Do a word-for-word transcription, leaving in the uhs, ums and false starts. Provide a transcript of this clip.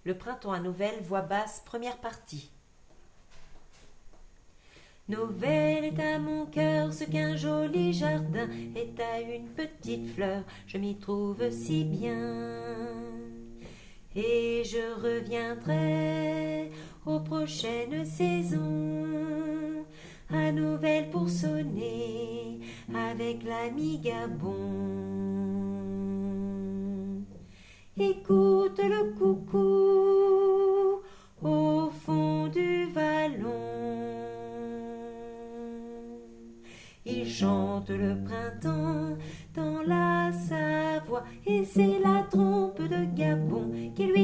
Le printemps à Novelle, voix basse, première partie. Novelle est à mon cœur ce qu'un joli jardin est à une petite fleur, je m'y trouve si bien. Et je reviendrai aux prochaines saisons à Novelle pour sonner avec l'ami Gabon. Écoute le coucou au fond du vallon. Il chante le printemps dans la Savoie et c'est la trompe de Gabon qui lui